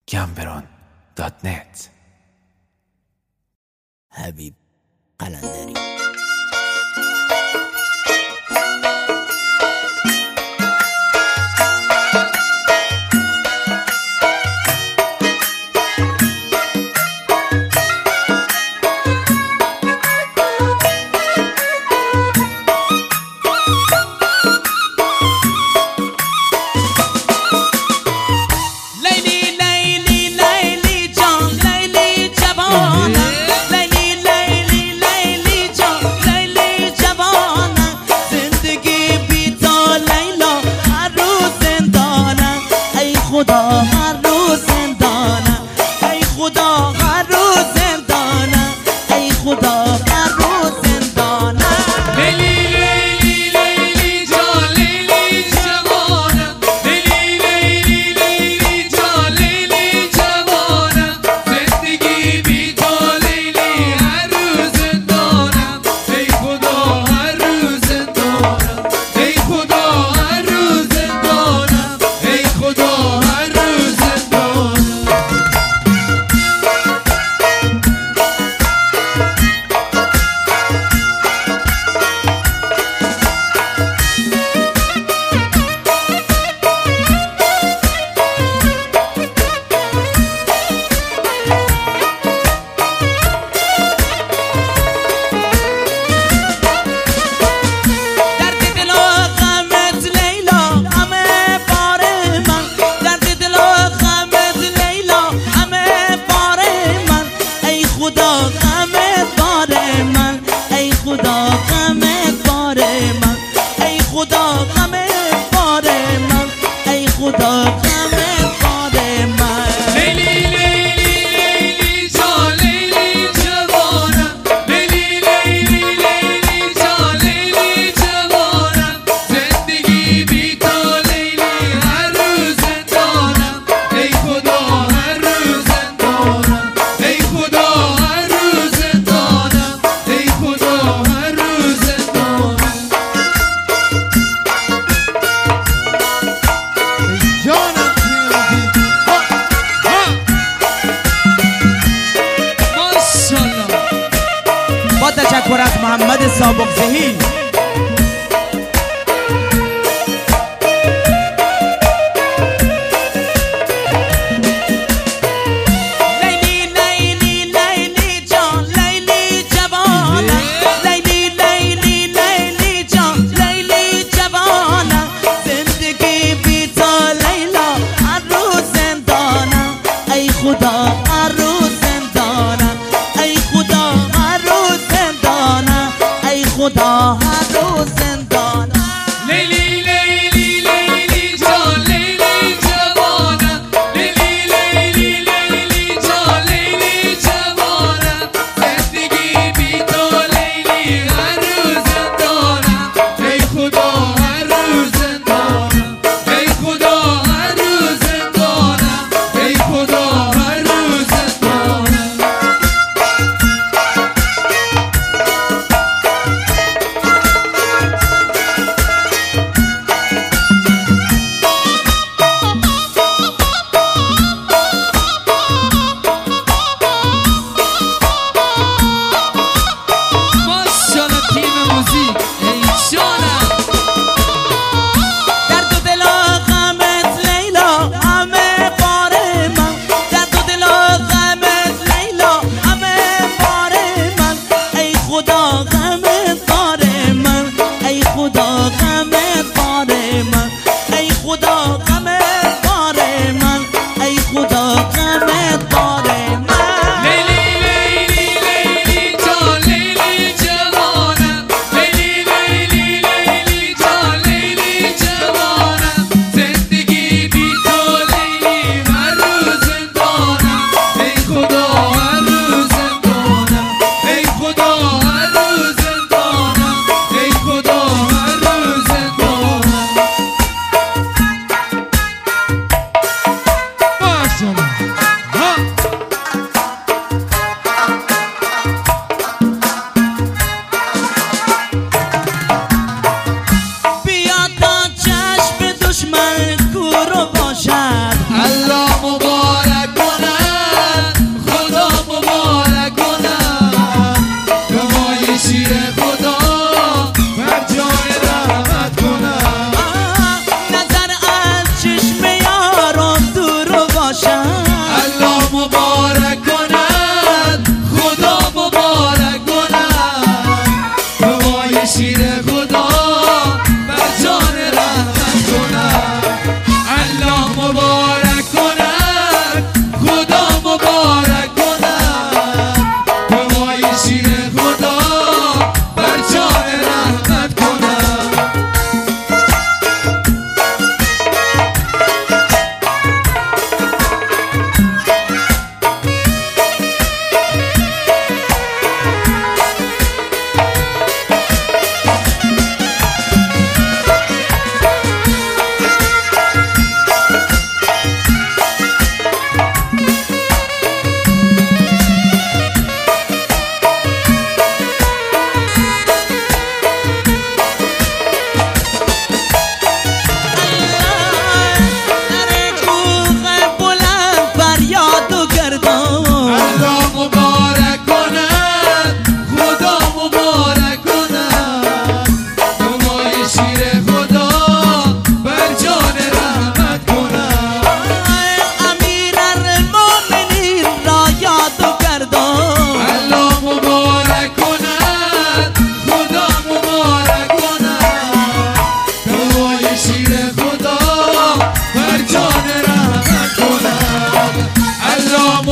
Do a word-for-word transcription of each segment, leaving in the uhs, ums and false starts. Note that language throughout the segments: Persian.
گمبران دات نت. حبیب قلندری. خدا هر روز زندانه، ای خدا هر روز زندانه، ای خدا هر روز زندانه. لیلی لیلی لیلی جان لیلی جوانم، لیلی لیلی لیلی جان لیلی جوانم، زندگی بی تو لیلی هر روز زندانم، ای خدا هر روز زندانم، ای خدا هر روز زندانم، ای خدا تشکر از محمد سابق زهی. لیلی لیلی لیلی جان لیلی جوانم، لیلی لیلی لیلی جان لیلی جوانم، زندگی بی تو لیلا هر روز زندانم، ای خدا هر روز زندانم، ای خدا هر روز خدا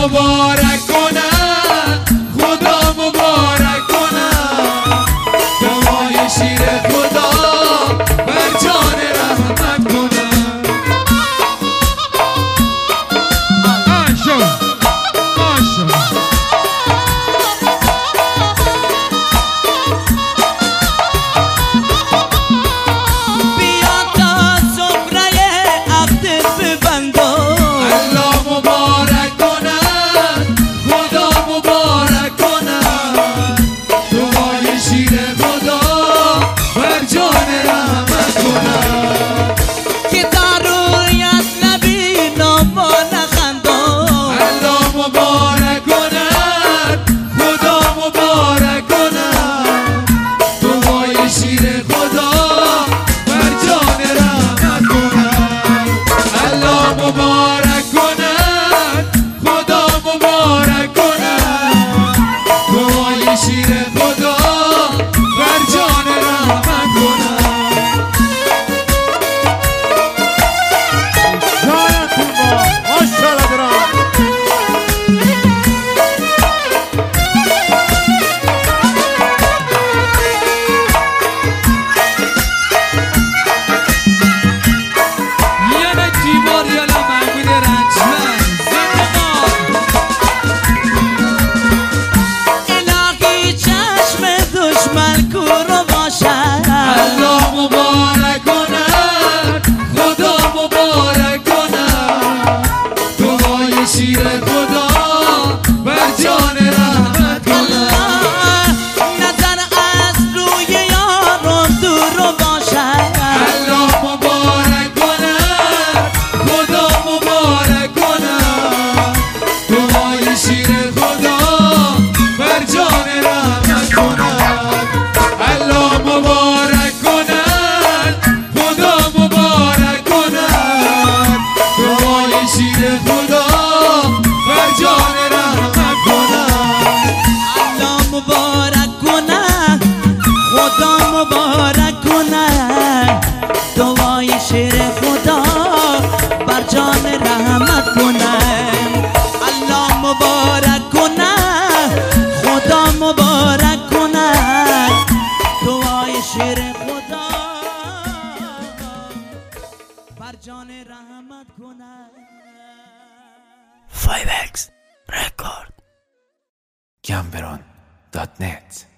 مبارک کنن خدا مبارک کنن دعای شیر خدا بر جان رحمت کنن آشو آشو بیا تا سفره عقد ببندو الله مبارک کنن خدا مبارک کنن دعای شیر خدا بر جان رحمت کنن که در رویت نبی نما نخندو الله مبارک کنن خدا مبارک کنن دعای شیر خدا بر جان رحمت کنن الله مبارک کنن خدا مبارک کنن دعای شیر خدا بر جان رحمت کنن جانتون با ماشاءالله برام یه دیوار یالا محمود رنجمن زندگان الهی چشم دشمن کورو باشد الله مبارک کنن خدا مبارک کنن دعای شیر خدا بر جان رحمت کنن نظر از روی یارم دور باشد الله مبارک کنن خدا مبارک کنن دعای شیر خدا بر جان رحمت کنن الله مبارک کنن خدا مبارک کنن دعای شیر خدا بر جان رحمت کنن الله مبارک کنه خدا مبارک کنه دعای شیر خدا بر جان رحمت کنه الله مبارک کنه خدا مبارک کنه دعای شیر خدا بر جان رحمت کنه فایو اکس رکورد گمبرون دات نت